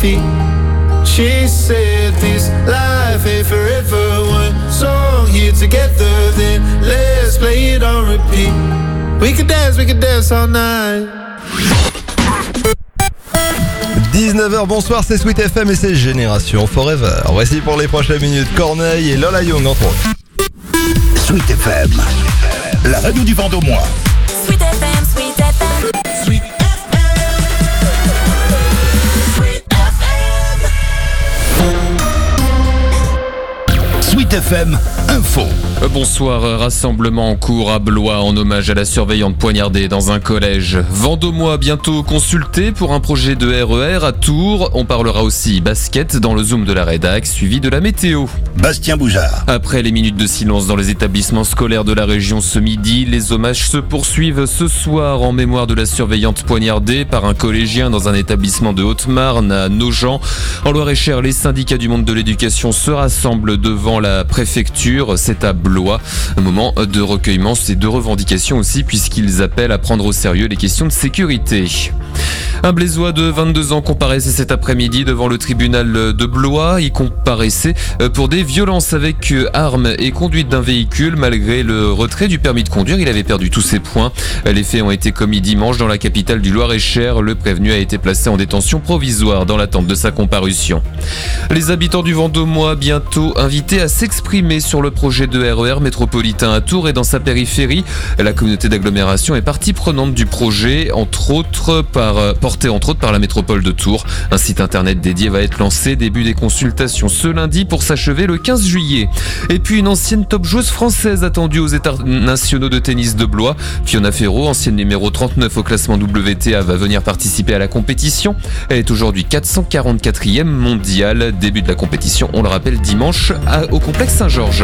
feet. She said this life ain't forever. One song here together, then let's play it on repeat. We could dance all night. 19h, bonsoir, c'est Sweet FM et c'est Génération Forever. Voici pour les prochaines minutes Corneille et Lola Young entre autres. Sweet FM, la radio du Vendômois. Sweet FM, Sweet FM. Sweet Sweet FM Info. Bonsoir, rassemblement en cours à Blois en hommage à la surveillante poignardée dans un collège. Vendômois bientôt consulté pour un projet de RER à Tours. On parlera aussi basket dans le Zoom de la rédac, suivi de la météo. Bastien Boujard. Après les minutes de silence dans les établissements scolaires de la région ce midi, les hommages se poursuivent ce soir en mémoire de la surveillante poignardée par un collégien dans un établissement de Haute-Marne à Nogent. En Loir-et-Cher, les syndicats du monde de l'éducation se rassemblent devant la préfecture. C'est à Blois. Un moment de recueillement et de revendication aussi puisqu'ils appellent à prendre au sérieux les questions de sécurité. Un Blésois de 22 ans comparaissait cet après-midi devant le tribunal de Blois. Il comparaissait pour des violences avec armes et conduite d'un véhicule. Malgré le retrait du permis de conduire, il avait perdu tous ses points. Les faits ont été commis dimanche dans la capitale du Loir-et-Cher. Le prévenu a été placé en détention provisoire dans l'attente de sa comparution. Les habitants du Vendômois bientôt invités à s'exprimer sur le projet de RER métropolitain à Tours et dans sa périphérie. La communauté d'agglomération est partie prenante du projet, porté entre autres par la métropole de Tours. Un site internet dédié va être lancé, début des consultations ce lundi pour s'achever le 15 juillet. Et puis une ancienne top joueuse française attendue aux États nationaux de tennis de Blois. Fiona Ferro, ancienne numéro 39 au classement WTA, va venir participer à la compétition. Elle est aujourd'hui 444e mondiale. Début de la compétition, on le rappelle, dimanche au complexe Saint-Georges.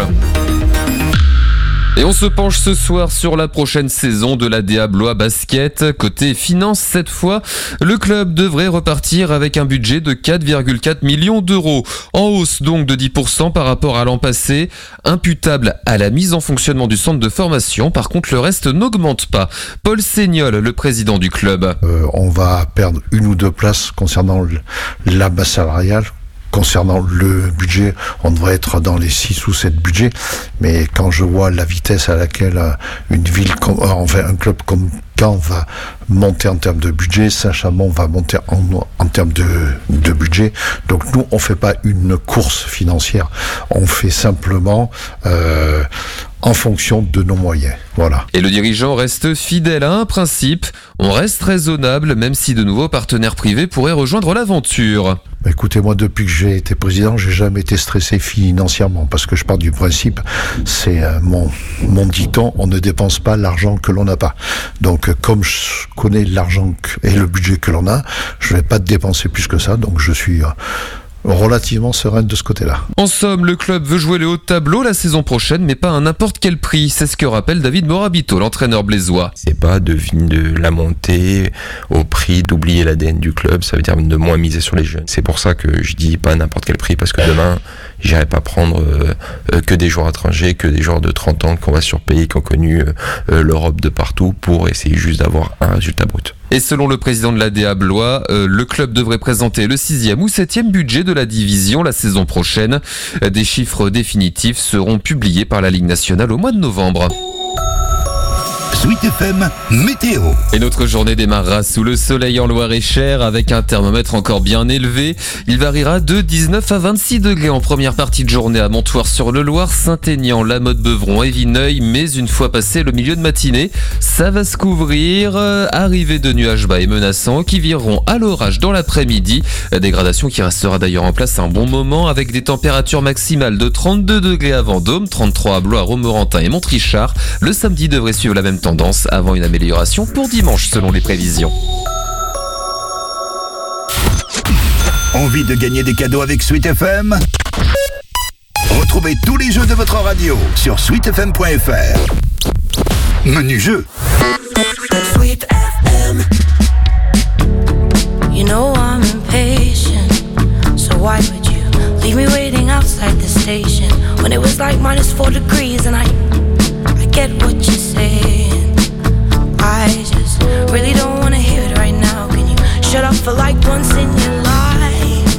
Et on se penche ce soir sur la prochaine saison de l'ADA Blois Basket. Côté finance, cette fois, le club devrait repartir avec un budget de 4,4 millions d'euros. En hausse donc de 10% par rapport à l'an passé, imputable à la mise en fonctionnement du centre de formation. Par contre, le reste n'augmente pas. Paul Seignol, le président du club. On va perdre une ou deux places concernant la base salariale. Concernant le budget, on devrait être dans les 6 ou 7 budgets, mais quand je vois la vitesse à laquelle un club comme Caen va monter en termes de budget, Saint-Chamond va monter en termes de budget. Donc nous, on fait pas une course financière, on fait simplement en fonction de nos moyens. Voilà. Et le dirigeant reste fidèle à un principe, on reste raisonnable même si de nouveaux partenaires privés pourraient rejoindre l'aventure. Écoutez, moi, depuis que j'ai été président, j'ai jamais été stressé financièrement parce que je pars du principe, c'est mon dicton, on ne dépense pas l'argent que l'on n'a pas. Donc, comme je connais l'argent et le budget que l'on a, je vais pas dépenser plus que ça, donc je suis relativement sereine de ce côté-là. En somme, le club veut jouer le haut de tableau la saison prochaine, mais pas à n'importe quel prix. C'est ce que rappelle David Morabito, l'entraîneur blésois. C'est pas de la montée au prix d'oublier l'ADN du club, ça veut dire de moins miser sur les jeunes. C'est pour ça que je dis pas à n'importe quel prix, parce que demain, j'irai pas prendre que des joueurs étrangers, que des joueurs de 30 ans qu'on va surpayer, qui ont connu l'Europe de partout, pour essayer juste d'avoir un résultat brut. Et selon le président de l'ADA Blois, le club devrait présenter le 6e ou 7e budget de la division la saison prochaine. Des chiffres définitifs seront publiés par la Ligue nationale au mois de novembre. Sweet FM Météo. Et notre journée démarrera sous le soleil en Loir-et-Cher avec un thermomètre encore bien élevé. Il variera de 19 à 26 degrés en première partie de journée à Montoire-sur-le-Loir, Saint-Aignan, La Motte-Beuvron et Vineuil. Mais une fois passé le milieu de matinée, ça va se couvrir. Arrivée de nuages bas et menaçants qui vireront à l'orage dans l'après-midi. Dégradation qui restera d'ailleurs en place un bon moment avec des températures maximales de 32 degrés à Vendôme, 33 à Blois, Romorantin et Montrichard. Le samedi devrait suivre la même tendance avant une amélioration pour dimanche selon les prévisions. Envie de gagner des cadeaux avec Sweet FM? Retrouvez tous les jeux de votre radio sur sweetfm.fr. Menu jeu. Sweet FM. You know I'm impatient, so why would you leave me waiting outside the station when it was like -4 degrees and I get what you're saying. I just really don't wanna hear it right now. Can you shut up for like once in your life?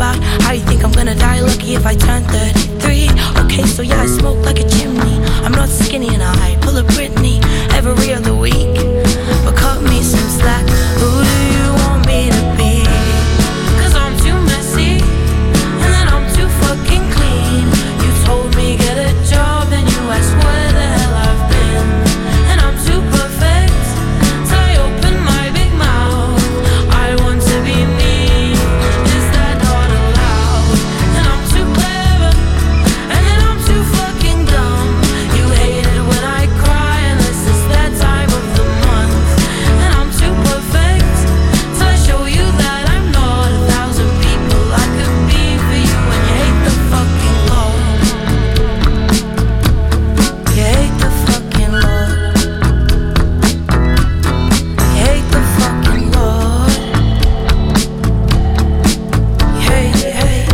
about how you think I'm gonna die lucky if I turn 33. Okay, so yeah, I smoke like a chimney. I'm not skinny and I pull a Britney every other week. But cut me some slack. Who do you want me to be? 'Cause I'm too messy and then I'm too fucking clean. You told me get a job and you asked where the hell I've been. And I'm too perfect, so I open my big mouth. I want to be me. Is that not allowed? And I'm too clever and then I'm too fucking dumb. You hate it when I cry unless it's that time of the month. And I'm too perfect, so I show you that I'm not 1,000 people I could be for you. And you hate the fucking Lord. You hate the fucking Lord. You hate the fucking Lord. You hate, you hate.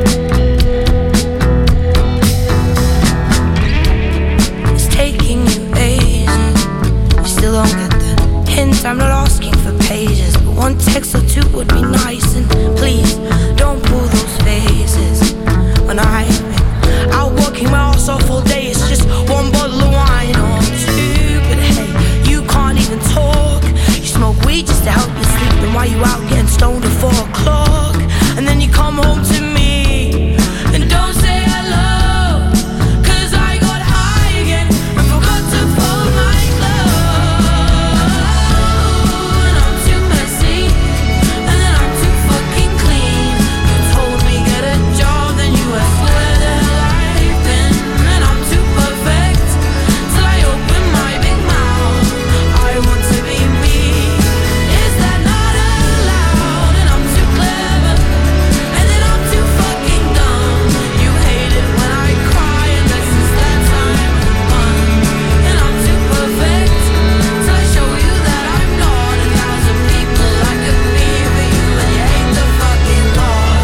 It's taking you ages. You still don't get the hint. I'm not asking for pages, but one text or two would be nice. And please don't pull those faces when I've been out working my ass off all day. It's just one bottle of wine or two, but hey, you can't even talk. You smoke weed just to help you sleep, and while you out getting stoned at 4 o'clock, and then you come home to me and don't say hello. 'Cause I got high again and forgot to fold my clothes. And I'm too messy and then I'm too fucking clean. You told me get a job, then you asked where the hell I've been. And I'm too perfect, till I open my big mouth. I want to be me. Is that not allowed? And I'm too clever and then I'm too fucking dumb. You hate it when I cry unless it's that time of the month. And I'm too perfect, till I show you that I'm not 1,000 people I could be for you. And you hate the fucking Lord.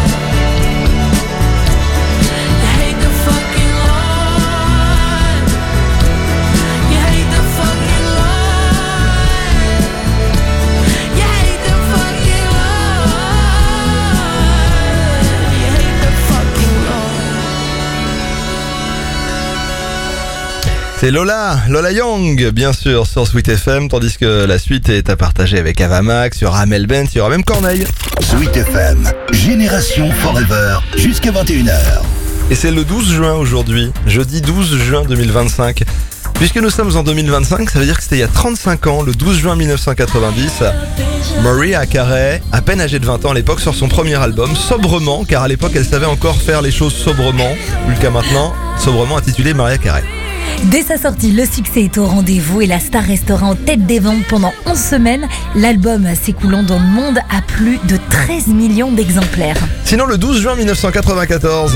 You hate the fucking Lord. You hate the fucking Lord. You hate the fucking Lord. You hate the fucking Lord. C'est Lola Young, bien sûr, sur Sweet FM, tandis que la suite est à partager avec Avamax, il y aura Amel Bent, il y aura même Corneille. Sweet FM, Génération Forever, jusqu'à 21h. Et c'est le 12 juin aujourd'hui, jeudi 12 juin 2025. Puisque nous sommes en 2025, ça veut dire que c'était il y a 35 ans, le 12 juin 1990. Mariah Carey, à peine âgée de 20 ans à l'époque, sort son premier album, Sobrement, car à l'époque elle savait encore faire les choses sobrement, jusqu'à maintenant, sobrement intitulé Mariah Carey. Dès sa sortie, le succès est au rendez-vous et la star restera en tête des ventes pendant 11 semaines. L'album s'écoulant dans le monde à plus de 13 millions d'exemplaires. Sinon, le 12 juin 1994,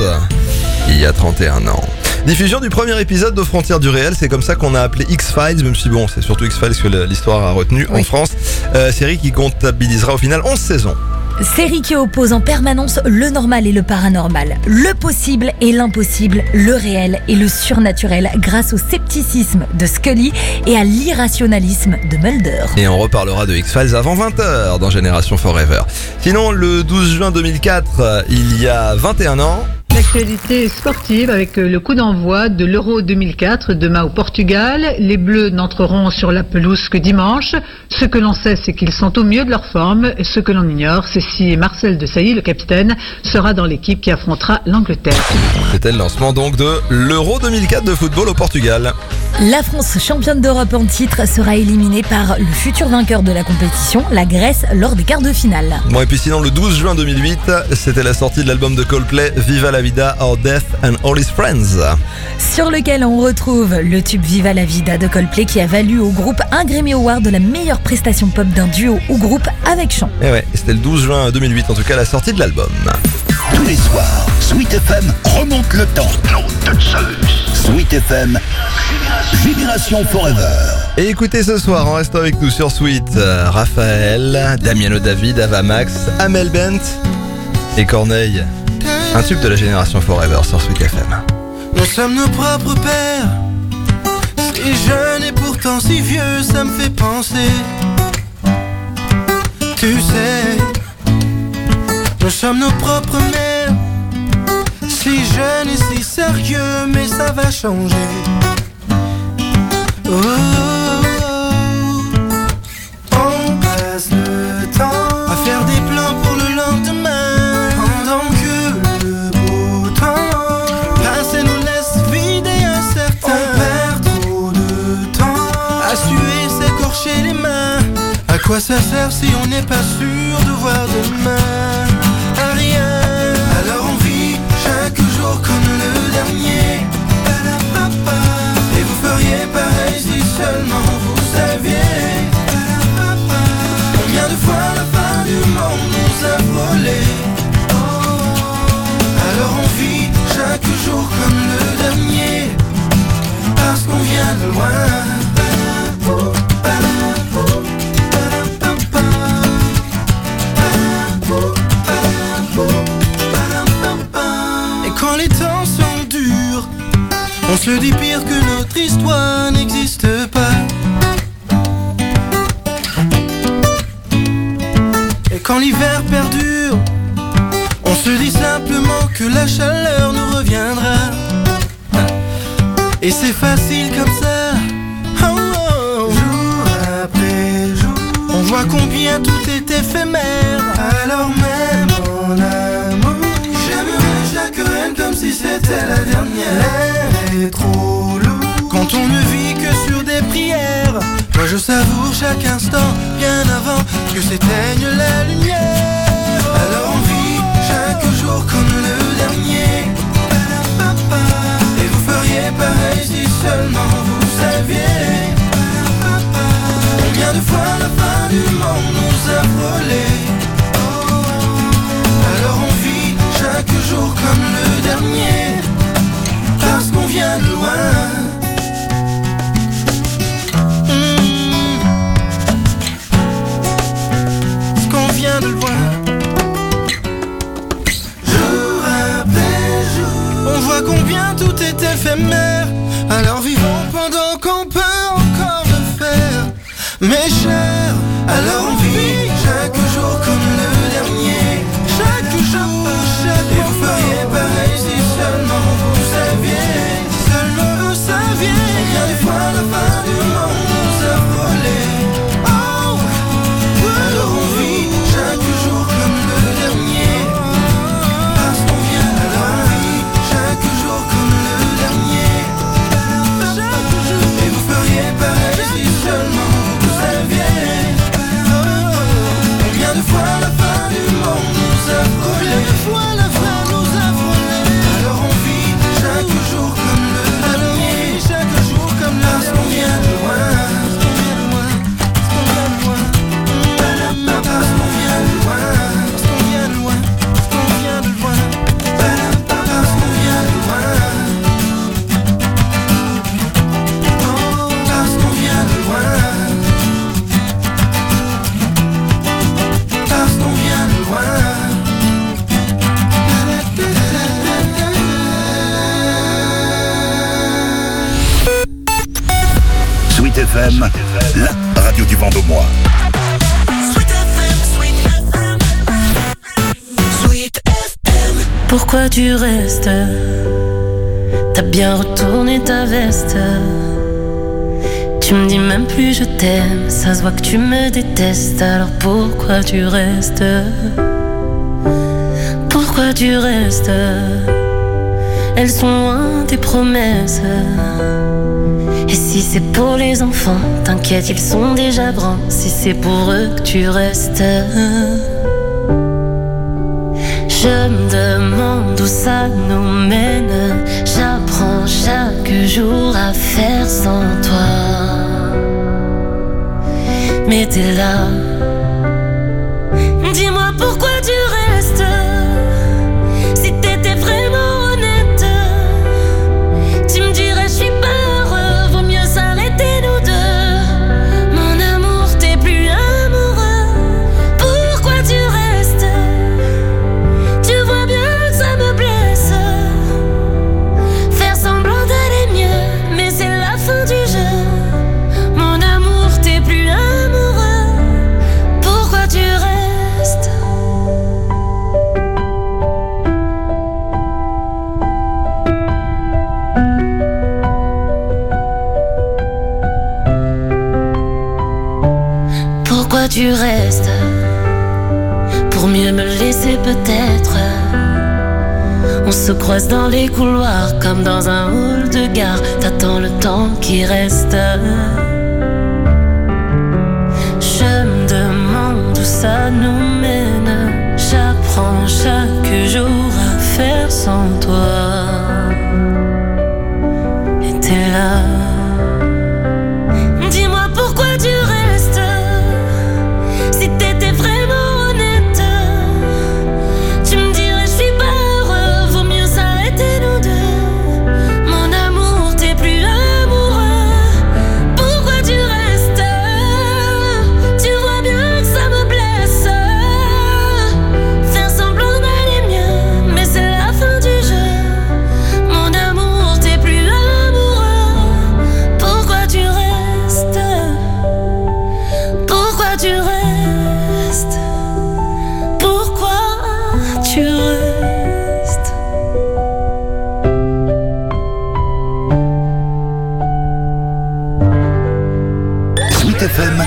il y a 31 ans. Diffusion du premier épisode d'Aux frontières du réel, c'est comme ça qu'on a appelé X-Files, même si bon, c'est surtout X-Files que l'histoire a retenu en France. Série qui comptabilisera au final 11 saisons. Série qui oppose en permanence le normal et le paranormal, le possible et l'impossible, le réel et le surnaturel grâce au scepticisme de Scully et à l'irrationalisme de Mulder. Et on reparlera de X-Files avant 20h dans Génération Forever. Sinon, le 12 juin 2004, il y a 21 ans... L'actualité sportive avec le coup d'envoi de l'Euro 2004 demain au Portugal. Les Bleus n'entreront sur la pelouse que dimanche. Ce que l'on sait, c'est qu'ils sont au mieux de leur forme. Ce que l'on ignore, c'est si Marcel Desailly, le capitaine, sera dans l'équipe qui affrontera l'Angleterre. C'était le lancement donc de l'Euro 2004 de football au Portugal. La France, championne d'Europe en titre, sera éliminée par le futur vainqueur de la compétition, la Grèce, lors des quarts de finale. Bon, et puis sinon, le 12 juin 2008, c'était la sortie de l'album de Coldplay, Viva la Vida, Our Death and All His Friends. Sur lequel on retrouve le tube Viva la Vida de Coldplay qui a valu au groupe un Grammy Award de la meilleure prestation pop d'un duo ou groupe avec chant. Et ouais, c'était le 12 juin 2008, en tout cas, la sortie de l'album. Tous les soirs, Sweet FM remonte le temps. Sweet FM, Génération Forever. Et écoutez ce soir, en restant avec nous sur Sweet, Raphaël, Damiano David, Avamax, Amel Bent et Corneille. Un tube de la Génération Forever sur Sweet FM. Nous sommes nos propres pères, si jeunes et pourtant si vieux, ça me fait penser. Tu sais, nous sommes nos propres mères, si jeune et si sérieux, mais ça va changer. Oh, on passe le temps à faire des plans pour le lendemain, pendant que le beau temps passe et nous laisse vides et incertains. On perd trop de temps à suer, s'écorcher les mains. À quoi ça sert si on n'est pas sûr de voir demain? À rien. Alors on vit chaque jour comme le dernier. Et vous feriez pareil si seulement vous saviez. Combien de fois la fin du monde nous a volé. Alors on vit chaque jour comme le dernier, parce qu'on vient de loin. Et quand les temps sont durs, on se dit pire que notre histoire n'existe pas. Et quand l'hiver perdure, on se dit simplement que la chaleur nous reviendra. Et c'est facile comme ça, oh, oh. Jour après jour, on voit combien tout est éphémère. Alors même en amour, j'aimerais chaque reine comme si c'était la dernière. L'air est trop lourd quand on ne vit que sur des prières. Moi je savoure chaque instant bien avant que s'éteigne la lumière. Alors on vit chaque jour comme le dernier. Et vous feriez pareil si seulement vous saviez. Combien de fois la fin du monde nous a volé. Alors on vit chaque jour comme le dernier, parce qu'on vient de loin. Parce qu'on vient de loin. Jour après jour, on voit combien tout est éphémère. Alors vivons pendant qu'on peut encore le faire. Mes chers, alors on vit chaque jour comme le dernier. Chaque jour, chaque jour. Et vous feriez pareil si seulement vous saviez. Seulement vous saviez. Combien de fois la fin du monde nous a volé. Oh, alors on vit chaque jour comme le dernier, parce qu'on vient de loin. On vit chaque jour comme le dernier. Et vous feriez pareil si seulement vous saviez. Combien de fois la fin du monde nous a volé. Combien de fois la fin nous a volé. Alors on vit chaque jour comme le dernier. Chaque jour comme le dernier. Parce qu'on vient de loin. Parce qu'on vient de loin. Parce qu'on vient de loin. Parce qu'on vient de loin. Parce qu'on vient de loin. Parce qu'on vient de loin. Parce qu'on vient de loin. Parce qu'on vient de loin. Sweet FM, la radio du Vendômois. Pourquoi tu restes? T'as bien retourné ta veste. Tu me dis même plus je t'aime. Ça se voit que tu me détestes. Alors pourquoi tu restes? Pourquoi tu restes? Elles sont loin tes promesses. Et si c'est pour les enfants, t'inquiète, ils sont déjà grands. Si c'est pour eux que tu restes, je me demande où ça nous mène. J'apprends chaque jour à faire sans toi. Mais t'es là. Dis-moi pourquoi tu restes. Si t'étais vraiment honnête, tu me dirais je suis pas heureux. Vaut mieux s'arrêter nous deux. Mon amour, t'es plus amoureux. Pourquoi tu restes? Tu vois bien que ça me blesse. Faire semblant d'aller mieux, mais c'est la fin du jeu. Mon amour, t'es plus amoureux. tu restes pour mieux me laisser peut-être. On se croise dans les couloirs comme dans un hall de gare. T'attends le temps qui reste. Je me demande où ça nous mène. J'apprends chaque jour à faire sans toi. Et t'es là. Dis-moi pourquoi tu restes. Si t'étais vraiment honnête, tu me dirais je suis pas heureux. Vaut mieux s'arrêter nous deux. Mon amour, t'es plus amoureux. Pourquoi tu restes? Tu vois bien que ça me blesse. Faire semblant d'aller mieux, mais c'est la fin du jeu. Mon amour, t'es plus amoureux. Pourquoi tu restes? Pourquoi tu restes? Pourquoi tu restes? Sweet FM,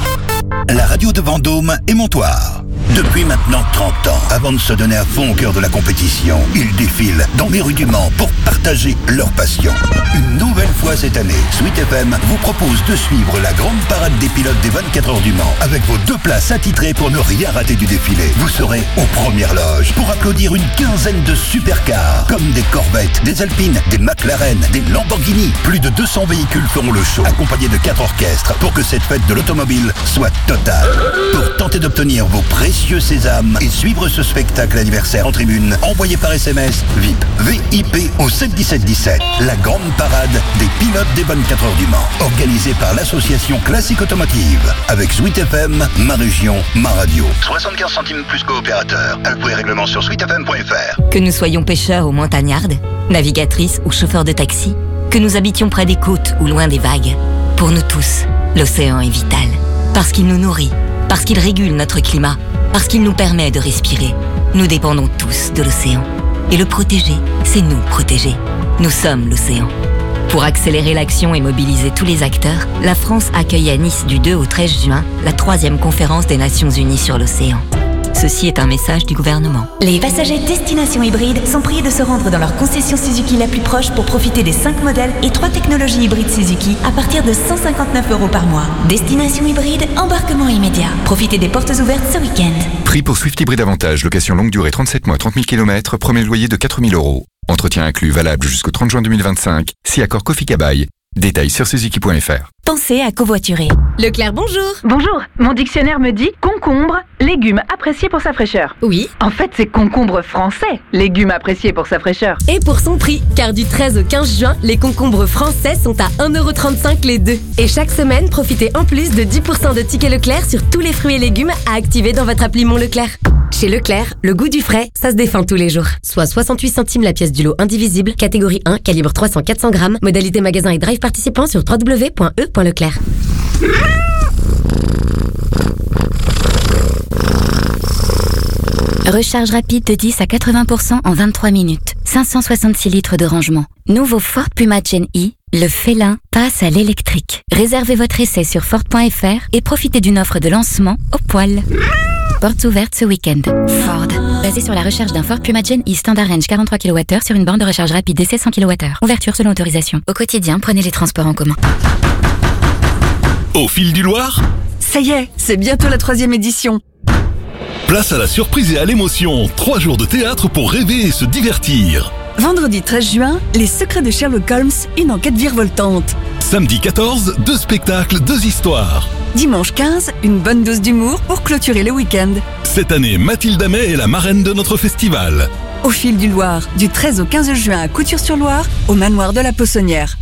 la radio de Vendôme et Montoire. Depuis maintenant 30 ans, avant de se donner à fond au cœur de la compétition, ils défilent dans les rues du Mans pour partager leur passion. Une nouvelle fois cette année, Sweet FM vous propose de suivre la grande parade des pilotes des 24 heures du Mans avec vos 2 places attitrées pour ne rien rater du défilé. Vous serez aux premières loges pour applaudir une quinzaine de supercars comme des Corvettes, des Alpines, des McLaren, des Lamborghini. Plus de 200 véhicules feront le show, accompagnés de 4 orchestres pour que cette fête de l'automobile soit totale. Pour tenter d'obtenir vos précieux sésames et suivre ce spectacle anniversaire en tribune, envoyez par SMS VIP VIP au 71717. La grande parade des pilotes des 24 heures du Mans, organisée par l'association Classique Automotive avec Sweet FM, ma région, ma radio. 75 centimes plus coopérateur. Infos et règlements sur sweetfm.fr. Que nous soyons pêcheurs ou montagnardes, navigatrices ou chauffeurs de taxi, que nous habitions près des côtes ou loin des vagues, pour nous tous, l'océan est vital. Parce qu'il nous nourrit, parce qu'il régule notre climat, parce qu'il nous permet de respirer. Nous dépendons tous de l'océan. Et le protéger, c'est nous protéger. Nous sommes l'océan. Pour accélérer l'action et mobiliser tous les acteurs, la France accueille à Nice du 2 au 13 juin la 3e conférence des Nations Unies sur l'océan. Ceci est un message du gouvernement. Les passagers destination hybride sont priés de se rendre dans leur concession Suzuki la plus proche pour profiter des 5 modèles et 3 technologies hybrides Suzuki à partir de 159 € par mois. Destination hybride, embarquement immédiat. Profitez des portes ouvertes ce week-end. Prix pour Swift Hybride Avantage, location longue durée 37 mois, 30 000 km, premier loyer de 4 000 €. Entretien inclus valable jusqu'au 30 juin 2025, si accord Kofi-Kabai. Détails sur suzuki.fr. Pensez à covoiturer. Leclerc, bonjour. Bonjour, mon dictionnaire me dit concombre, légume apprécié pour sa fraîcheur. Oui. En fait, c'est concombre français, légume apprécié pour sa fraîcheur. Et pour son prix, car du 13 au 15 juin, les concombres français sont à 1,35 € les deux. Et chaque semaine, profitez en plus de 10% de tickets Leclerc sur tous les fruits et légumes à activer dans votre appli Mon Leclerc. Chez Leclerc, le goût du frais, ça se défend tous les jours. Soit 68 centimes la pièce du lot indivisible, catégorie 1, calibre 300-400 grammes, modalité magasin et drive participant sur www.e.leclerc. Recharge rapide de 10 à 80% en 23 minutes. 566 litres de rangement. Nouveau Ford Puma Gen E, le félin passe à l'électrique. Réservez votre essai sur Ford.fr et profitez d'une offre de lancement au poil. Portes ouvertes ce week-end. Ford. Basé sur la recherche d'un Ford Puma Gen E Standard Range 43 kWh sur une borne de recharge rapide d'essai 100 kWh. Ouverture selon autorisation. Au quotidien, prenez les transports en commun. Au fil du Loir, ça y est, c'est bientôt la 3e édition. Place à la surprise et à l'émotion. 3 jours de théâtre pour rêver et se divertir. Vendredi 13 juin, Les secrets de Sherlock Holmes, une enquête virevoltante. Samedi 14, 2 spectacles, 2 histoires. Dimanche 15, une bonne dose d'humour pour clôturer le week-end. Cette année, Mathilde Amet est la marraine de notre festival. Au fil du Loir, du 13 au 15 juin à Couture-sur-Loire, au manoir de la Poissonnière.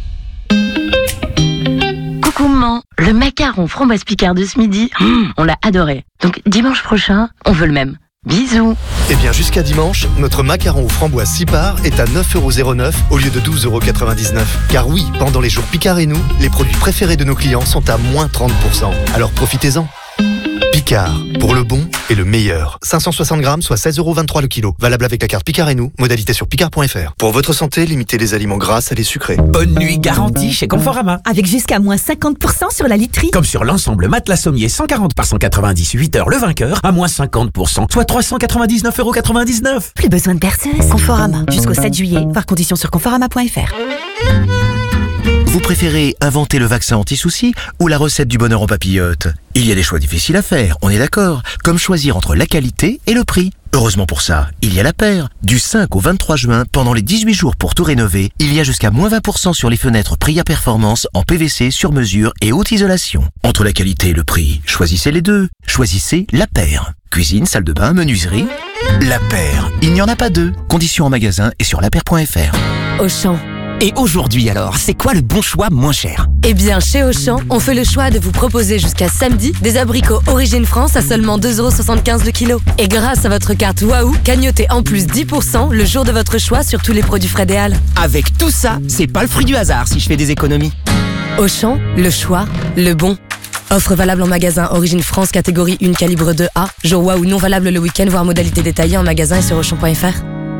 Coucou maman, le macaron framboise Picard de ce midi, on l'a adoré. Donc dimanche prochain, on veut le même. Bisous. Eh bien jusqu'à dimanche, notre macaron aux framboises 6 parts est à 9,09 € au lieu de 12,99 €. Car oui, pendant les jours Picard et nous, les produits préférés de nos clients sont à moins 30%. Alors profitez-en. Picard, pour le bon et le meilleur. 560 grammes, soit 16,23€ le kilo. Valable avec la carte Picard et nous. Modalité sur picard.fr. Pour votre santé, limitez les aliments gras, salés, sucrés. Bonne nuit garantie chez Conforama. Avec jusqu'à moins 50% sur la literie. Comme sur l'ensemble matelas sommier 140 par 190, 8 heures le vainqueur, à moins 50%, soit 399,99€. Plus besoin de perceuse. Conforama, jusqu'au 7 juillet. Voir conditions sur conforama.fr. Vous préférez inventer le vaccin anti-soucis ou la recette du bonheur en papillote? Il y a des choix difficiles à faire, on est d'accord, comme choisir entre la qualité et le prix. Heureusement pour ça, il y a la paire. Du 5 au 23 juin, pendant les 18 jours pour tout rénover, il y a jusqu'à moins 20% sur les fenêtres Priya Performance en PVC sur mesure et haute isolation. Entre la qualité et le prix, choisissez les deux. Choisissez la paire. Cuisine, salle de bain, menuiserie. La paire. Il n'y en a pas deux. Conditions en magasin et sur lapaire.fr. Auchan. Et aujourd'hui alors, c'est quoi le bon choix moins cher? Eh bien, chez Auchan, on fait le choix de vous proposer jusqu'à samedi des abricots Origine France à seulement 2,75€ le kilo. Et grâce à votre carte Waouh, gagnotez en plus 10% le jour de votre choix sur tous les produits Frédéal. Avec tout ça, c'est pas le fruit du hasard si je fais des économies. Auchan, le choix, le bon. Offre valable en magasin Origine France catégorie 1 calibre 2A. Jour Waouh non valable le week-end, voire modalité détaillée en magasin et sur Auchan.fr.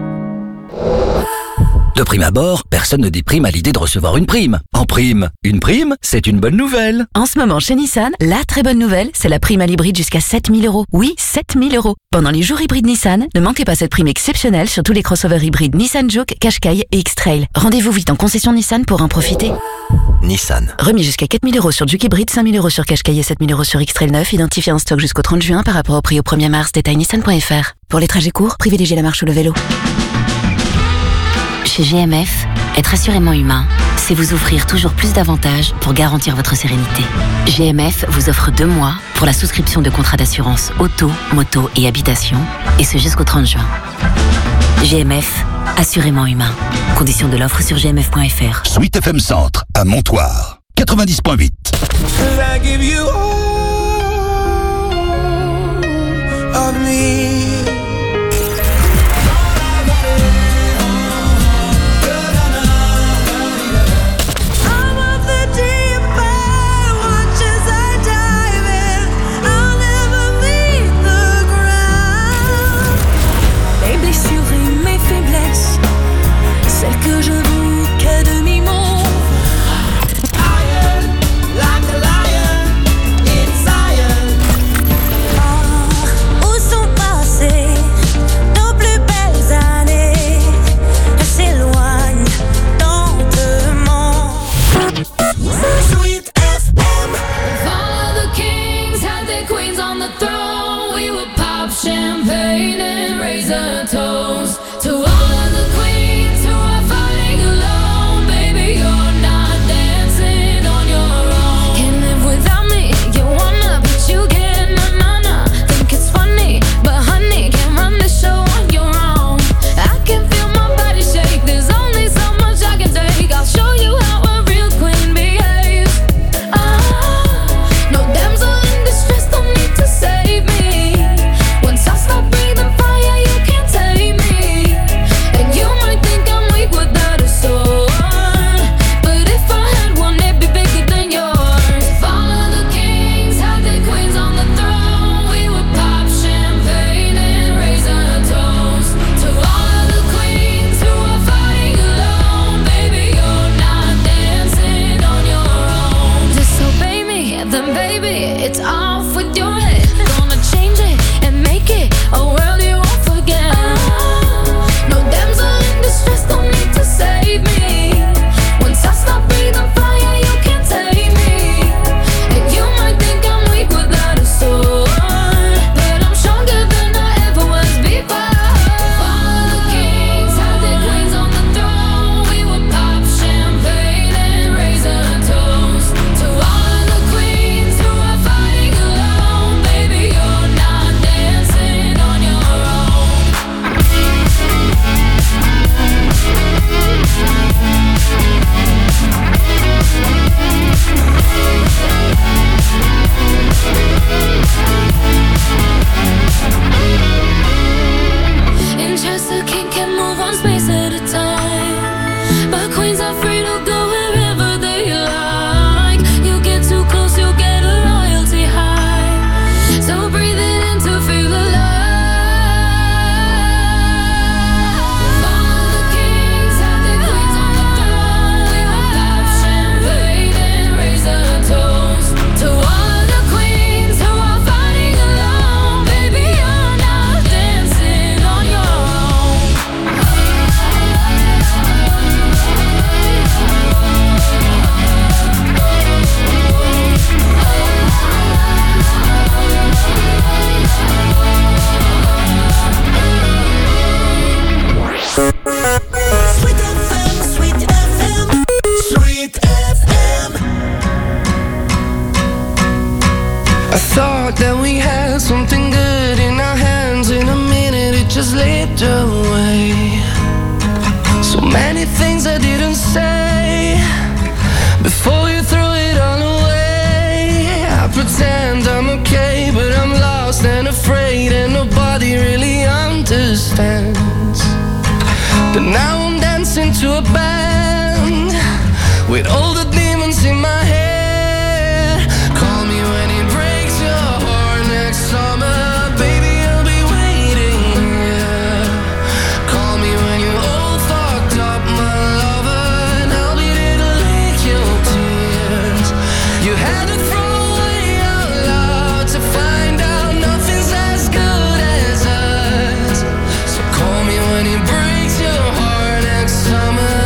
De prime abord, personne ne déprime à l'idée de recevoir une prime. En prime, une prime, c'est une bonne nouvelle. En ce moment, chez Nissan, la très bonne nouvelle, c'est la prime à l'hybride jusqu'à 7 000€. Oui, 7 000€. Pendant les jours hybrides Nissan, ne manquez pas cette prime exceptionnelle sur tous les crossovers hybrides Nissan Juke, Qashqai et X-Trail. Rendez-vous vite en concession Nissan pour en profiter. Nissan. Remis jusqu'à 4 000€ sur Juke hybride, 5 000€ sur Qashqai et 7 000€ sur X-Trail 9, identifié en stock jusqu'au 30 juin par rapport au prix au 1er mars, détail nissan.fr. Pour les trajets courts, privilégiez la marche ou le vélo. Chez GMF, être assurément humain, c'est vous offrir toujours plus d'avantages pour garantir votre sérénité. GMF vous offre 2 mois pour la souscription de contrats d'assurance auto, moto et habitation, et ce jusqu'au 30 juin. GMF, assurément humain. Conditions de l'offre sur gmf.fr. Sweet FM Centre, à Montoire, 90.8. Celle que je vous qu'à demi-monde. Like a lion in Zion. Où sont passés And now I'm dancing to a band with all the demons in my head. Call me when it breaks your heart next summer, baby, I'll be waiting here. Call me when you're all fucked up, my lover, and I'll be there to lick your tears. You had to throw away our love to find out nothing's as good as us. So call me when it breaks your heart next summer.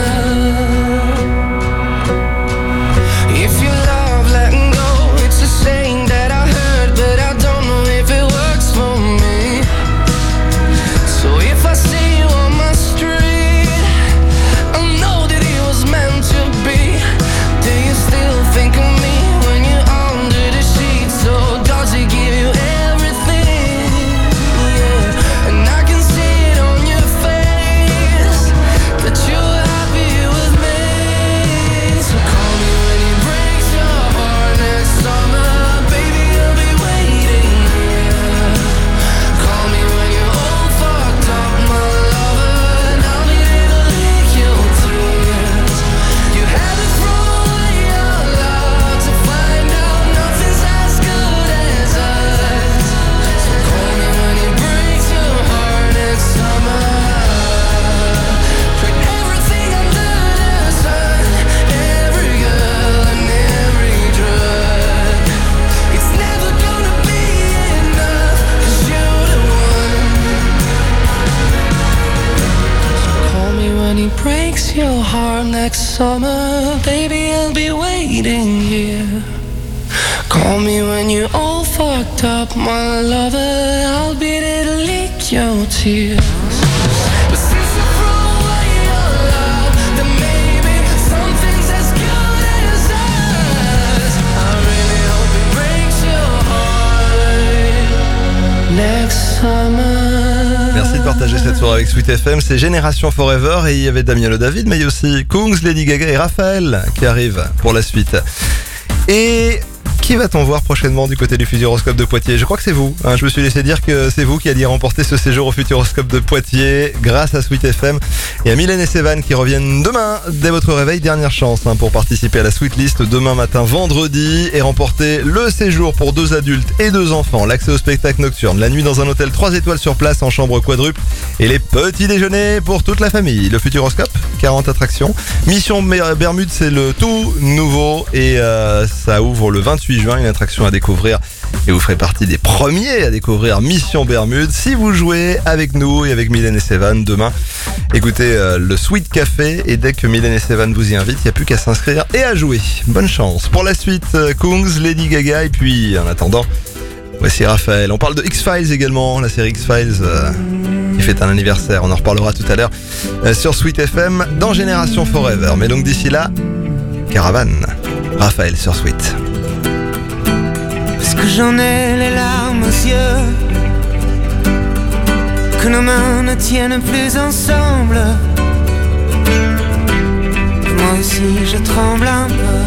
If you love letting go, it's a saying that I heard, but I don't know if it works for me. So if I see you on my street, I know that it was meant to be. Do you still think of me when you're under the sheets? So does it give you everything? Yeah. And I can see it on your face that you're happy with me. So call me when it breaks your heart next summer, baby, I'll be waiting here. Call me when you're all fucked up, my lover, and I'll be there to lick your tears. You had to throw away your love to find out nothing's as good as us. So call me when it breaks your heart next summer. Put everything under the sun, every girl and every drug. It's never gonna be enough, 'cause you're the one. So call me when it breaks your heart next summer, baby, I'll be waiting here. Call me when you're all fucked up, my lover, I'll be there to lick your tears. But since you throw away your love, then maybe something's as good as us. I really hope it breaks your heart next summer. Merci de partager cette soirée avec Sweet FM, c'est Génération Forever et il y avait Damien Le David, mais il y a aussi Kungs, Lady Gaga et Raphaël qui arrivent pour la suite. Et qui va-t-on voir prochainement du côté du Futuroscope de Poitiers? Je crois que c'est vous, hein. Je me suis laissé dire que c'est vous qui alliez remporter ce séjour au Futuroscope de Poitiers grâce à Sweet FM et à Mylène et Sévan qui reviennent demain dès votre réveil. Dernière chance, hein, pour participer à la Sweet List demain matin vendredi et remporter le séjour pour 2 adultes et 2 enfants, l'accès au spectacle nocturne, la nuit dans un hôtel 3 étoiles sur place en chambre quadruple et les petits déjeuners pour toute la famille. Le Futuroscope, 40 attractions. Mission Bermude, c'est le tout nouveau et ça ouvre le 28 juin, une attraction à découvrir et vous ferez partie des premiers à découvrir Mission Bermude si vous jouez avec nous et avec Mylène et Sévan demain. Écoutez le Sweet Café et dès que Mylène et Sévan vous y invitent, il n'y a plus qu'à s'inscrire et à jouer. Bonne chance. Pour la suite, Kungs, Lady Gaga et puis en attendant, voici Raphaël. On parle de X-Files également, la série X-Files qui fête un anniversaire. On en reparlera tout à l'heure sur Sweet FM dans Génération Forever. Mais donc d'ici là, Caravane, Raphaël sur Sweet. Est-ce que j'en ai les larmes aux yeux, que nos mains ne tiennent plus ensemble, moi aussi je tremble un peu,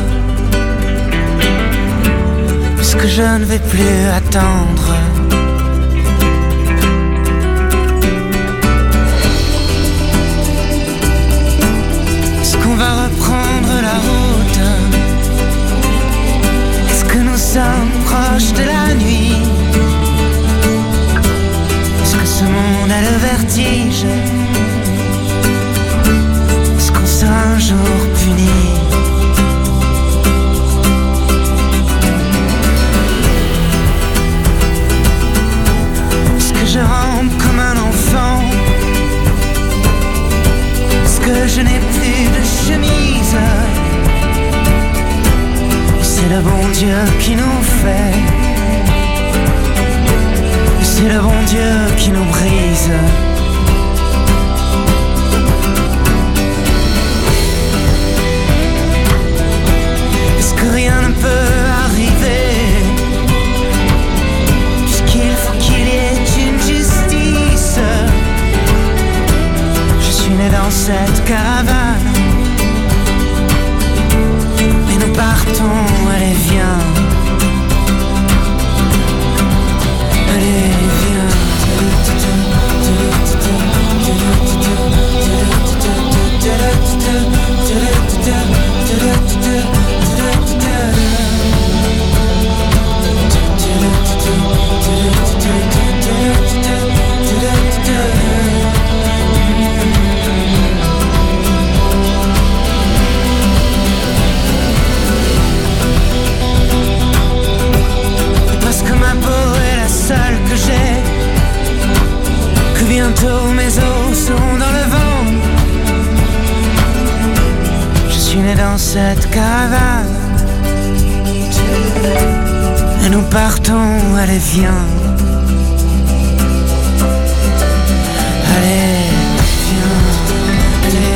puisque je ne vais plus attendre. Est-ce qu'on va reprendre la route? Est-ce que nous sommes proches de la nuit? Est-ce que ce monde a le vertige? Est-ce qu'on sera un jour puni? Est-ce que je rampe comme un enfant? Est-ce que je n'ai plus de chemise? C'est le bon Dieu qui nous fait, c'est le bon Dieu qui nous brise. Est-ce que rien ne peut arriver, puisqu'il faut qu'il y ait une justice? Je suis né dans cette caravane, nous partons, allez viens. Allez viens. tous mes os sont dans le vent. Je suis né dans cette caravane et nous partons, allez viens. Allez, viens, allez.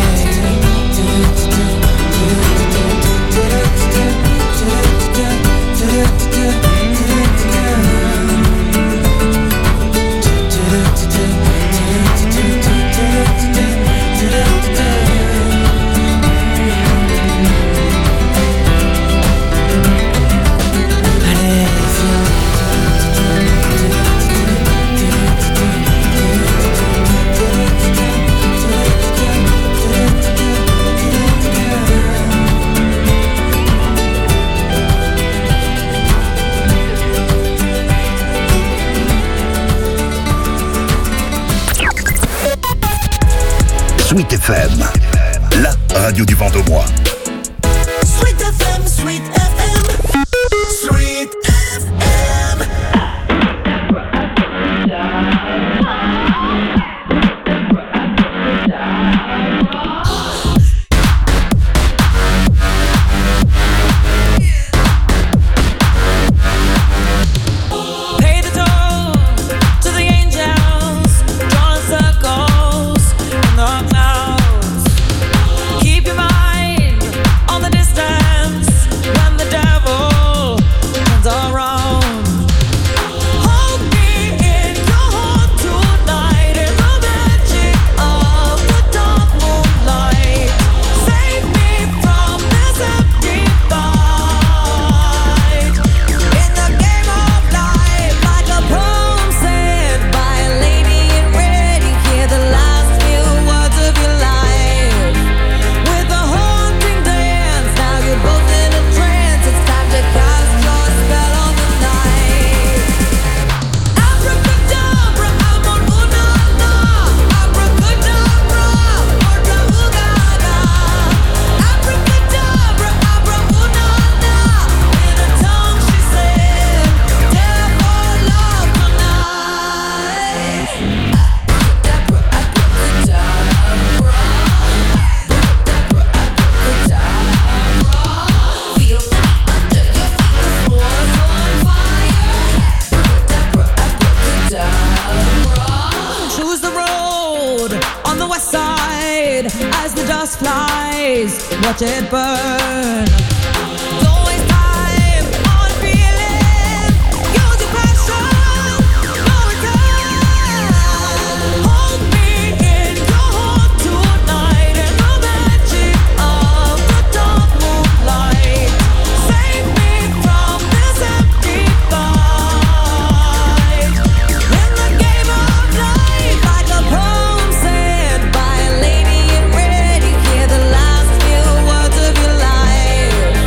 Sweet FM, la radio du Vendômois. Sweet FM, Sweet FM, Sweet FM. Pay the toll to the angels, drawing circles in the clouds. Keep your mind on the distance when the devil turns around. Hold me in your heart tonight in the magic of the dark moonlight. Save me from this empty fight. In the game of life, like a poem said by a lady in red, you hear the last few words of your life. With a haunting dance, now you're both in a trance. It's time to cast your spell on the night. Abracadabra, amor una, abracadabra, otra ugada. Abracadabra, abra una, in a tongue she said, dare for love tonight. Feel under your feet, the floor's on fire. Choose the road on the west side as the dust flies. Watch it burn. Don't waste time on feeling. Use your passion, no return. Hold me in your heart tonight in the magic of the dark moonlight. Save me from this empty fight. In the game of life, like a poem said by a lady in red, you hear the last few words of your life.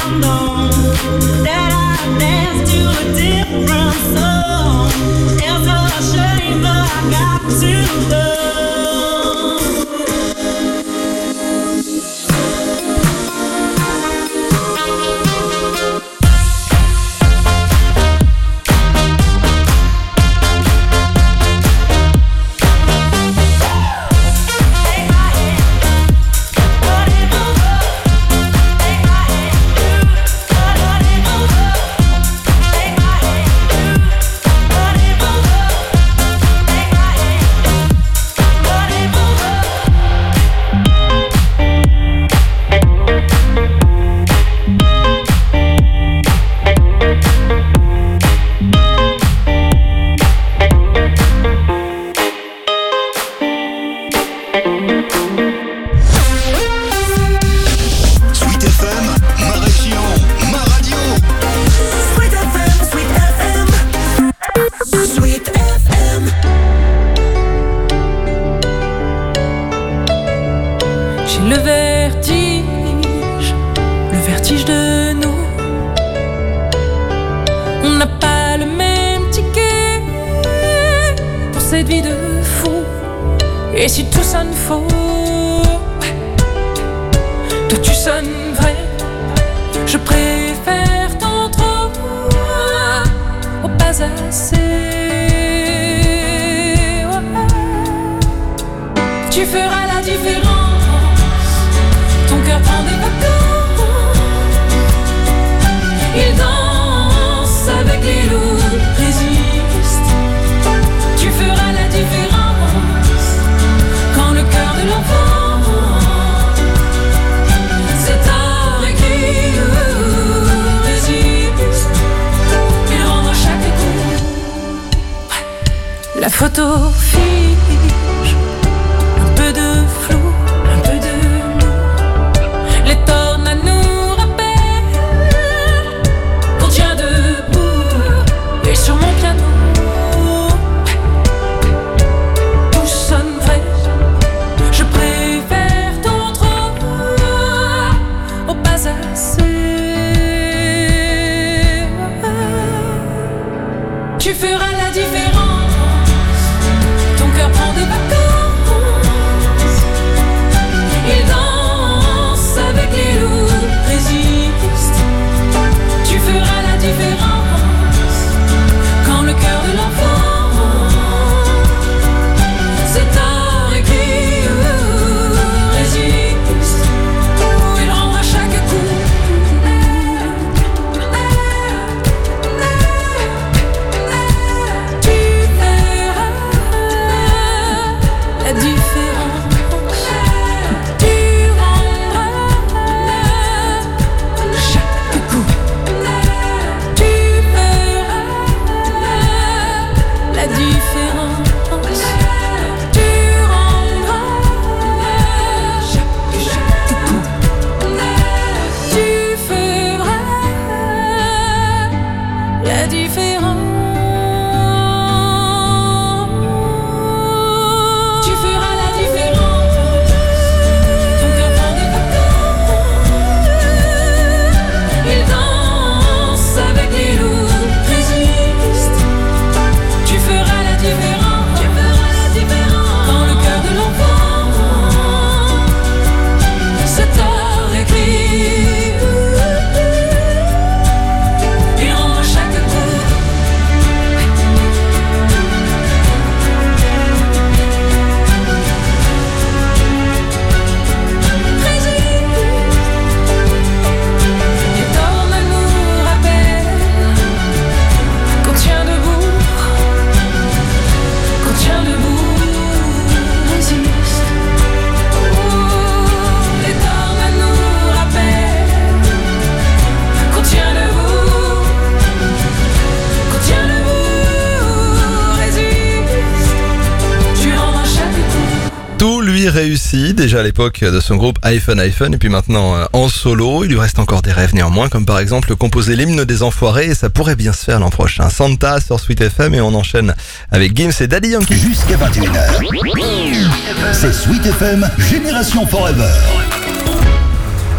Réussi déjà à l'époque de son groupe iPhone, et puis maintenant en solo. Il lui reste encore des rêves néanmoins, comme par exemple composer l'hymne des Enfoirés, et ça pourrait bien se faire l'an prochain. Santa sur Sweet FM, et on enchaîne avec Gims et Daddy Yankee. Jusqu'à 21h, c'est Sweet FM Génération Forever.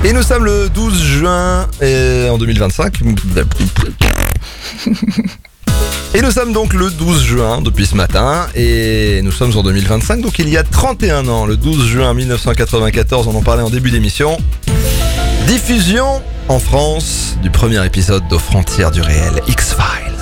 Et nous sommes le 12 juin en 2025. Et nous sommes donc le 12 juin depuis ce matin et nous sommes en 2025, donc il y a 31 ans, le 12 juin 1994, on en parlait en début d'émission. Diffusion en France du premier épisode d'Aux frontières du réel, X-Files.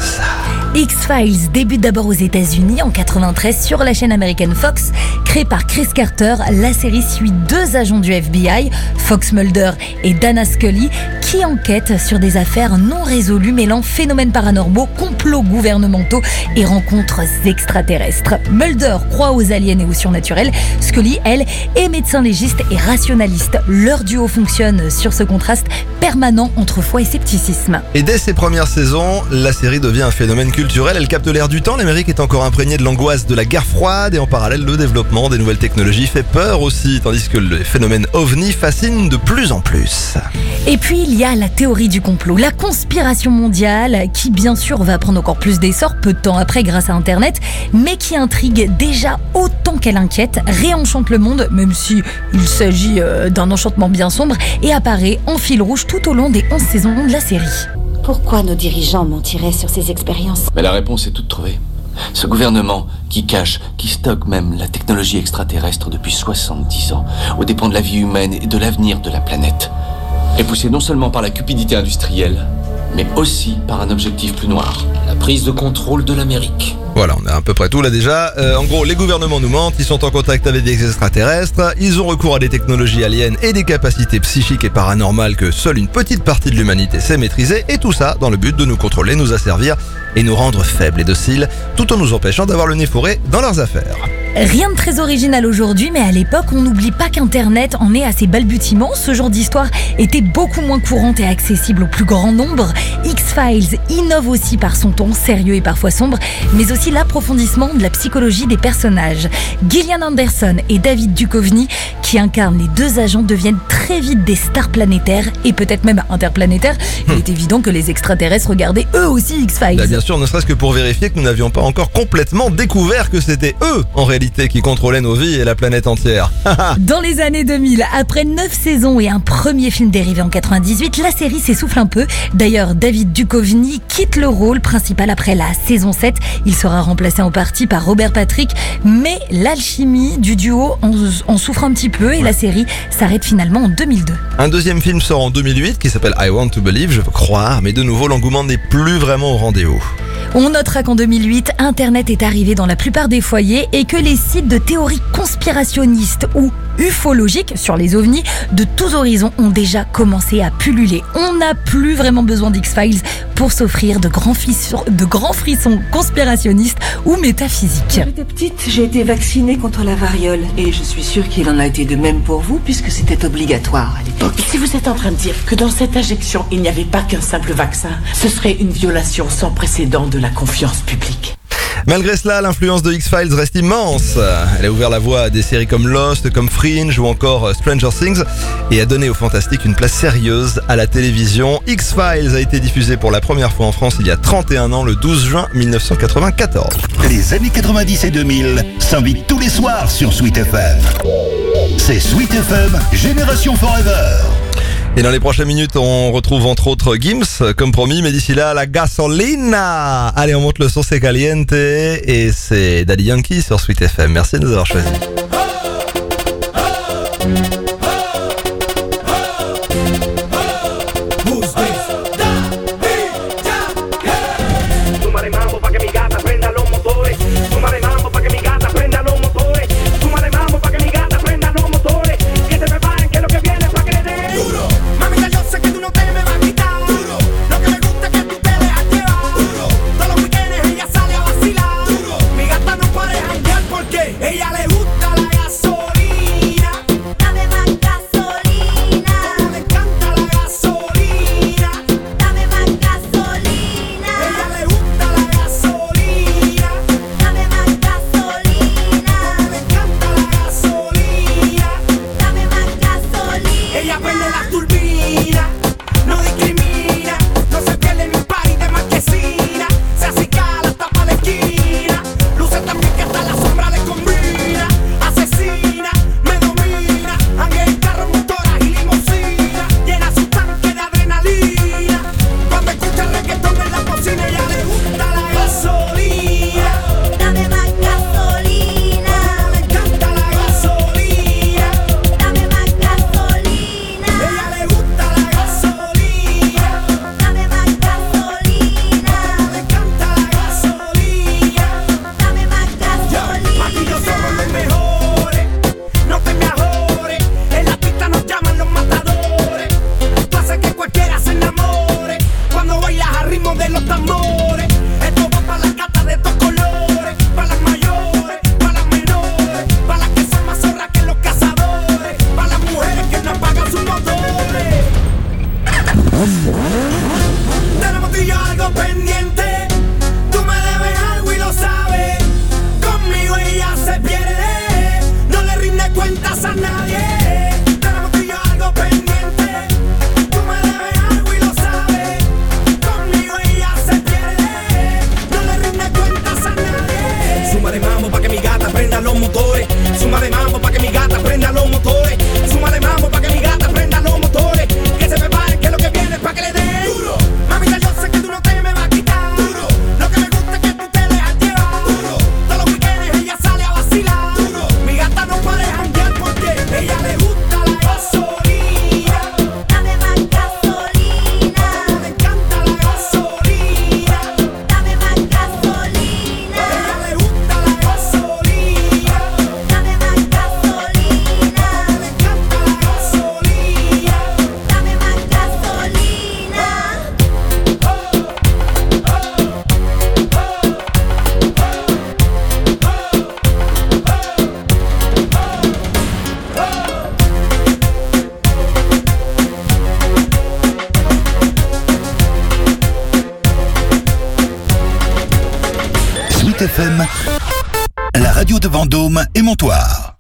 X-Files débute d'abord aux États-Unis en 93 sur la chaîne américaine Fox. Créée par Chris Carter, la série suit 2 agents du FBI, Fox Mulder et Dana Scully, qui enquêtent sur des affaires non résolues mêlant phénomènes paranormaux, complots gouvernementaux et rencontres extraterrestres. Mulder croit aux aliens et aux surnaturels. Scully, elle, est médecin légiste et rationaliste. Leur duo fonctionne sur ce contraste permanent entre foi et scepticisme. Et dès ses premières saisons, la série devient un phénomène culturel. Elle capte l'air du temps. L'Amérique est encore imprégnée de l'angoisse de la guerre froide et en parallèle, le développement des nouvelles technologies fait peur aussi, tandis que le phénomène OVNI fascine de plus en plus. Et puis il y a la théorie du complot, la conspiration mondiale, qui bien sûr va prendre encore plus d'essor peu de temps après grâce à Internet, mais qui intrigue déjà autant qu'elle inquiète, réenchante le monde, même si il s'agit d'un enchantement bien sombre, et apparaît en fil rouge tout au long des 11 saisons de la série. Pourquoi nos dirigeants mentiraient sur ces expériences ? Mais la réponse est toute trouvée. Ce gouvernement qui cache, qui stocke même la technologie extraterrestre depuis 70 ans, aux dépens de la vie humaine et de l'avenir de la planète, est poussé non seulement par la cupidité industrielle, mais aussi par un objectif plus noir, la prise de contrôle de l'Amérique. Voilà, on a à peu près tout là déjà. En gros, les gouvernements nous mentent, ils sont en contact avec des extraterrestres, ils ont recours à des technologies aliens et des capacités psychiques et paranormales que seule une petite partie de l'humanité sait maîtriser, et tout ça dans le but de nous contrôler, nous asservir et nous rendre faibles et dociles, tout en nous empêchant d'avoir le nez fourré dans leurs affaires. Rien de très original aujourd'hui, mais à l'époque, on n'oublie pas qu'Internet en est à ses balbutiements. Ce genre d'histoire était beaucoup moins courante et accessible au plus grand nombre. X-Files innove aussi par son ton sérieux et parfois sombre, mais aussi l'approfondissement de la psychologie des personnages. Gillian Anderson et David Duchovny, qui incarnent les 2 agents, deviennent très vite des stars planétaires et peut-être même interplanétaires. Il est évident que les extraterrestres regardaient eux aussi X-Files. Bah bien sûr, ne serait-ce que pour vérifier que nous n'avions pas encore complètement découvert que c'était eux, en réalité, qui contrôlaient nos vies et la planète entière. Dans les années 2000, après 9 saisons et un premier film dérivé en 98, la série s'essouffle un peu. D'ailleurs, David Duchovny quitte le rôle principal après la saison 7. Il sera remplacé en partie par Robert Patrick, mais l'alchimie du duo en souffre un petit peu et la série s'arrête finalement en 2002. Un deuxième film sort en 2008 qui s'appelle I Want to Believe, je veux croire, mais de nouveau l'engouement n'est plus vraiment au rendez-vous. On notera qu'en 2008, Internet est arrivé dans la plupart des foyers et que les sites de théories conspirationnistes ou ufologiques sur les ovnis de tous horizons ont déjà commencé à pulluler. On n'a plus vraiment besoin d'X-Files pour s'offrir de grands frissons conspirationnistes ou métaphysiques. Quand j'étais petite, j'ai été vaccinée contre la variole et je suis sûre qu'il en a été de même pour vous puisque c'était obligatoire à l'époque. Si vous êtes en train de dire que dans cette injection, il n'y avait pas qu'un simple vaccin, ce serait une violation sans précédent de la confiance publique. Malgré cela, l'influence de X-Files reste immense. Elle a ouvert la voie à des séries comme Lost, comme Fringe ou encore Stranger Things et a donné au fantastique une place sérieuse à la télévision. X-Files a été diffusé pour la première fois en France il y a 31 ans, le 12 juin 1994. Les années 90 et 2000 s'invitent tous les soirs sur Sweet FM. C'est Sweet FM Génération Forever. Et dans les prochaines minutes, on retrouve entre autres Gims, comme promis, mais d'ici là, la gasolina. Allez, on monte le son, c'est caliente, et c'est Daddy Yankee sur Sweet FM. Merci de nous avoir choisis. Ella le gusta la gasolina. Tenemos tú y yo algo pendiente. Tú me debes algo y lo sabes. Conmigo ella se pierde. No le rinde cuentas a nadie. Tenemos tú y yo algo pendiente. Tú me debes algo y lo sabes. Conmigo ella se pierde. No le rinde cuentas a nadie. Suma de mambo pa' que mi gata prenda los motores. Suma de mambo pa' que mi gata prenda los motores. Suma de mambo pa' que mi gata prenda los motores. Que se prepare que lo que viene es pa' que le den duro. Mamita, yo sé que tú no te me vas a quitar duro. Lo que me gusta es que tú te dejas llevar duro. Todos los weekends ella sale a vacilar duro. Mi gata no para de janguear porque ella le gusta la gasolina. Dame más gasolina. Le encanta la gasolina. Dame más gasolina. Ella le gusta la gasolina. Dame más gasolina. Le encanta la gasolina. Dame más gasolina. Sweet FM, la radio de Vendôme et Montoire.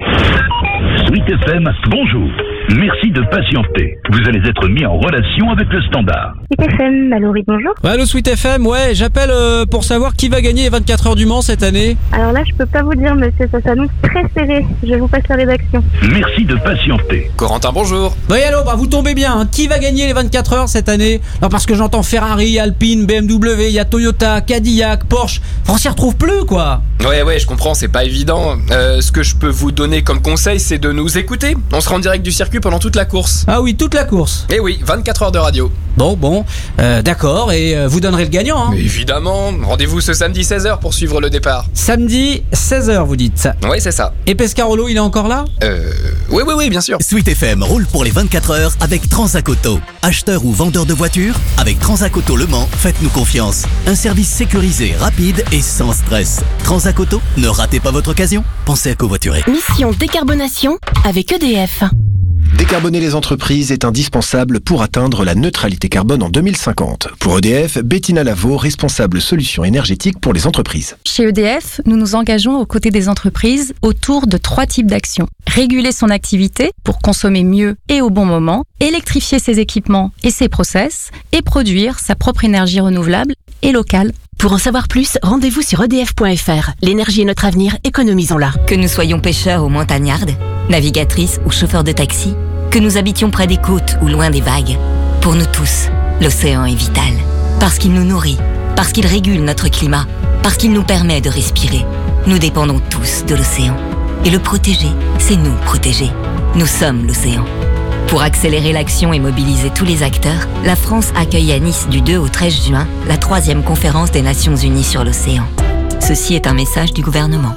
Sweet FM, bonjour. Merci de patienter. Vous allez être mis en relation avec le standard. Sweet FM, Mallory, bonjour. Ouais, allô Sweet FM, ouais, j'appelle pour savoir qui va gagner les 24 heures du Mans cette année. Alors là, je peux pas vous dire, monsieur, ça s'annonce très serré. Je vous passe la rédaction. Merci de patienter. Corentin, bonjour. Oui, allô, vous tombez bien, hein. Qui va gagner les 24 heures cette année? Non, parce que j'entends Ferrari, Alpine, BMW, il y a Toyota, Cadillac, Porsche. On s'y retrouve plus, quoi. Ouais, je comprends, c'est pas évident. Ce que je peux vous donner comme conseil, c'est de nous écouter. On sera en direct du circuit pendant toute la course. Ah oui, toute la course. Eh oui, 24 heures de radio. Bon, d'accord, et vous donnerez le gagnant, hein. Évidemment, rendez-vous ce samedi 16h pour suivre le départ. Samedi 16h, vous dites. Oui, c'est ça. Et Pescarolo, il est encore là? Oui, bien sûr. Sweet FM roule pour les 24 heures avec Transac Auto. Acheteur ou vendeur de voitures, avec Transac Auto Le Mans, faites-nous confiance. Un service sécurisé, rapide et sans stress. Transac Auto, ne ratez pas votre occasion. Pensez à covoiturer. Mission décarbonation avec EDF. Décarboner les entreprises est indispensable pour atteindre la neutralité carbone en 2050. Pour EDF, Bettina Lavaux, responsable solutions énergétiques pour les entreprises. Chez EDF, nous nous engageons aux côtés des entreprises autour de 3 types d'actions. Réguler son activité pour consommer mieux et au bon moment, électrifier ses équipements et ses process, et produire sa propre énergie renouvelable et locale. Pour en savoir plus, rendez-vous sur edf.fr. L'énergie est notre avenir, économisons-la. Que nous soyons pêcheurs ou montagnardes, navigatrices ou chauffeurs de taxi, que nous habitions près des côtes ou loin des vagues, pour nous tous, l'océan est vital. Parce qu'il nous nourrit, parce qu'il régule notre climat, parce qu'il nous permet de respirer. Nous dépendons tous de l'océan. Et le protéger, c'est nous protéger. Nous sommes l'océan. Pour accélérer l'action et mobiliser tous les acteurs, la France accueille à Nice du 2 au 13 juin la 3e conférence des Nations Unies sur l'océan. Ceci est un message du gouvernement.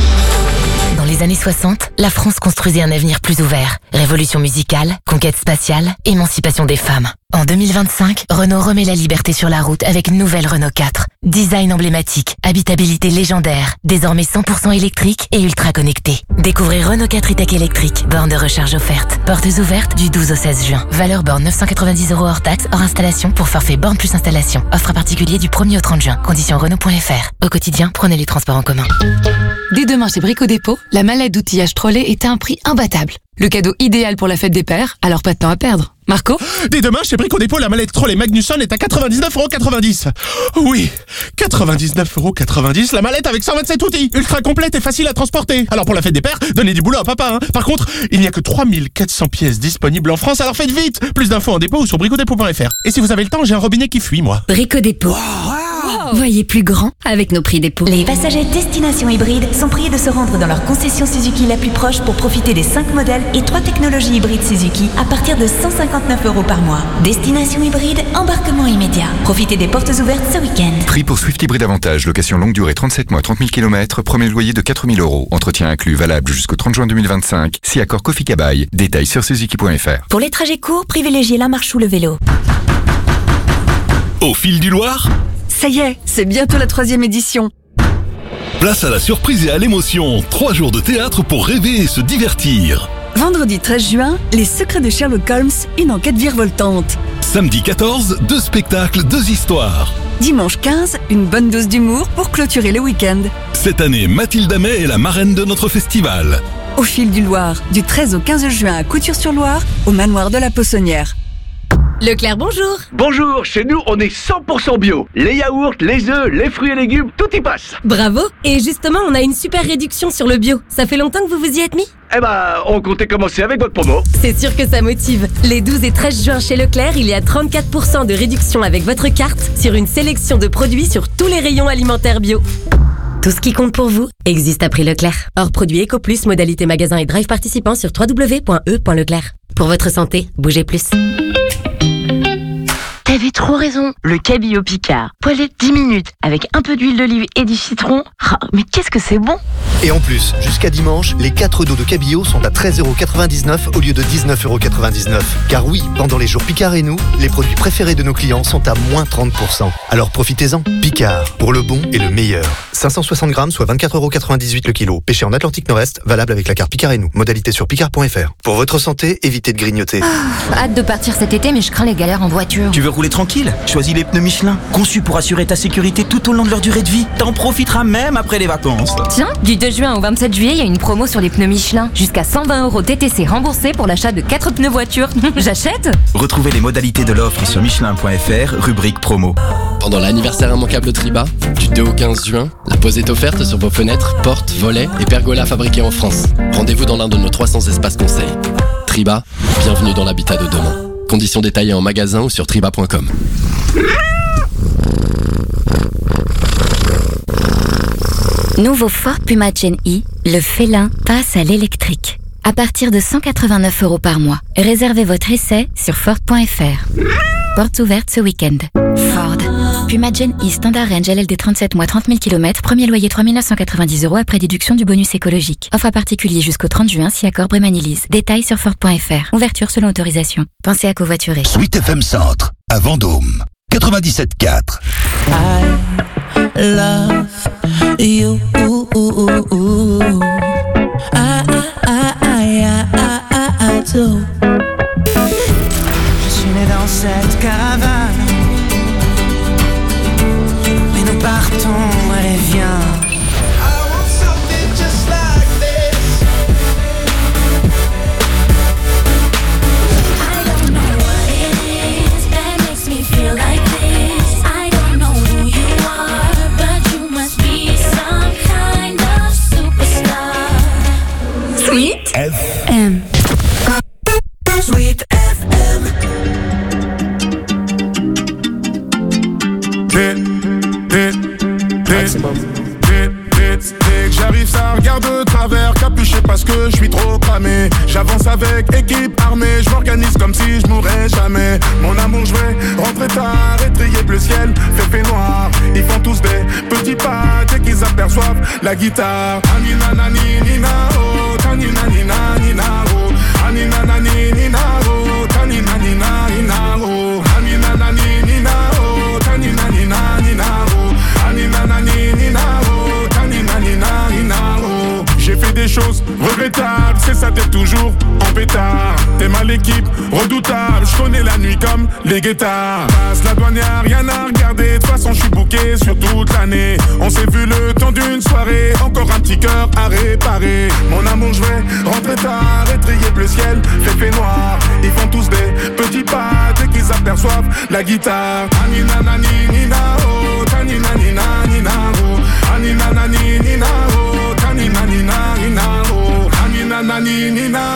Dans les années 60, la France construisait un avenir plus ouvert. Révolution musicale, conquête spatiale, émancipation des femmes. En 2025, Renault remet la liberté sur la route avec une nouvelle Renault 4. Design emblématique, habitabilité légendaire, désormais 100% électrique et ultra connecté. Découvrez Renault 4 e-Tech électrique, borne de recharge offerte. Portes ouvertes du 12 au 16 juin. Valeur borne 990 € hors taxe, hors installation pour forfait borne plus installation. Offre à particulier du 1er au 30 juin. Conditions Renault.fr. Au quotidien, prenez les transports en commun. Dès demain chez Brico Dépôt, la mallette d'outillage Trolley est à un prix imbattable. Le cadeau idéal pour la fête des pères, alors pas de temps à perdre. Marco? Dès demain, chez Brico Dépôt, la mallette Trolley Magnusson est à 99,90 €. Oui, 99,90 €, la mallette avec 127 outils, ultra complète et facile à transporter. Alors pour la fête des pères, donnez du boulot à papa, hein. Par contre, il n'y a que 3400 pièces disponibles en France, alors faites vite. Plus d'infos en dépôt ou sur bricodépôt.fr. Et si vous avez le temps, j'ai un robinet qui fuit, moi. Brico Dépôt. Voyez plus grand avec nos prix dépôt. Les passagers Destination Hybride sont priés de se rendre dans leur concession Suzuki la plus proche pour profiter des 5 modèles et 3 technologies hybrides Suzuki à partir de 159 € par mois. Destination Hybride, embarquement immédiat. Profitez des portes ouvertes ce week-end. Prix pour Swift Hybride Avantage, location longue durée 37 mois, 30 000 km, premier loyer de 4 000 €. Entretien inclus, valable jusqu'au 30 juin 2025. Si accord Kofi Kabaï. Détails sur suzuki.fr. Pour les trajets courts, privilégiez la marche ou le vélo. Au fil du Loir, Ça y est, c'est bientôt la 3e édition. place à la surprise et à l'émotion. 3 jours de théâtre pour rêver et se divertir. Vendredi 13 juin, Les secrets de Sherlock Holmes, une enquête virevoltante. Samedi 14, 2 spectacles, 2 histoires. Dimanche 15, une bonne dose d'humour pour clôturer le week-end. Cette année, Mathilde Amet est la marraine de notre festival. Au fil du Loir, du 13 au 15 juin à Couture-sur-Loire, au manoir de la Poissonnière. Leclerc, bonjour. Bonjour, chez nous on est 100% bio. Les yaourts, les œufs, les fruits et légumes, tout y passe. Bravo. Et justement, on a une super réduction sur le bio. Ça fait longtemps que vous vous y êtes mis ? Eh ben, on comptait commencer avec votre promo. C'est sûr que ça motive. Les 12 et 13 juin chez Leclerc, il y a 34% de réduction avec votre carte sur une sélection de produits sur tous les rayons alimentaires bio. Tout ce qui compte pour vous existe à prix Leclerc. Hors produit EcoPlus, modalité magasin et drive participant sur www.e.leclerc. Pour votre santé, bougez plus. T'avais trop raison, le cabillaud Picard. Poêlé 10 minutes avec un peu d'huile d'olive et du citron. Oh, mais qu'est-ce que c'est bon! Et en plus, jusqu'à dimanche, les 4 dos de cabillaud sont à 13,99€ au lieu de 19,99€. Car oui, pendant les jours Picard et nous, les produits préférés de nos clients sont à moins 30%. Alors profitez-en. Picard, pour le bon et le meilleur. 560 grammes, soit 24,98€ le kilo. Pêché en Atlantique Nord-Est, valable avec la carte Picard et nous. Modalité sur picard.fr. Pour votre santé, évitez de grignoter. Hâte de partir cet été, mais je crains les galères en voiture. Tu veux rouler tranquille? Choisis les pneus Michelin, conçus pour assurer ta sécurité tout au long de leur durée de vie. T'en profiteras même après les vacances. Tiens, du 2 juin au 27 juillet, il y a une promo sur les pneus Michelin. Jusqu'à 120€ TTC remboursés pour l'achat de 4 pneus voiture. J'achète! Retrouvez les modalités de l'offre sur michelin.fr, rubrique promo. Pendant l'anniversaire immanquable Triba, du 2 au 15 juin, la pose est offerte sur vos fenêtres, portes, volets et pergolas fabriqués en France. Rendez-vous dans l'un de nos 300 espaces conseils. Triba, bienvenue dans l'habitat de demain. Conditions détaillées en magasin ou sur triba.com. Nouveau Ford Puma Gen E, le félin passe à l'électrique. À partir de 189€ par mois. Réservez votre essai sur Ford.fr. Portes ouvertes ce week-end. Ford. Puma Gen E Standard Range LLD 37 mois 30 000 km. Premier loyer 3 990€ après déduction du bonus écologique. Offre à particulier jusqu'au 30 juin si accord Brémanilise. Détails sur Ford.fr. Ouverture selon autorisation. Pensez à covoiturer. Sweet FM Centre, à Vendôme. 97.4. I love you. I do. Je suis né dans cette caravane, mais nous partons, allez viens. Sweet FM. Sweet FM. Dès que j'arrive, ça regarde de travers, capuché parce que je suis trop cramé. J'avance avec équipe armée, je m'organise comme si je mourrais jamais. Mon amour, je vais rentrer tard, étrier bleu ciel, fait noir. Ils font tous des petits pas dès qu'ils aperçoivent la guitare. Anina nani nina oh, tanina nina nina oh, anina nani nina oh, tanina nina nina oh, anina nani nina oh, tanina nina nina oh, anina nani nina oh, tanina nina nina oh. J'ai fait des choses regrettables, c'est ça t'es toujours en pétard. T'es mal l'équipe, redoutable, je connais la nuit comme les guettards. Passe la douane, y'a rien à regarder, de toute façon je suis booké sur toute l'année. On s'est vu le temps d'une soirée, encore un petit cœur à réparer. Mon amour, je vais rentrer tard, étrier bleu ciel, fait noir. Ils font tous des petits pas dès qu'ils aperçoivent la guitare. Anina nani nina oh, tanina nina nina oh, anina nani nina oh, tanina nina nina oh, anina nani nina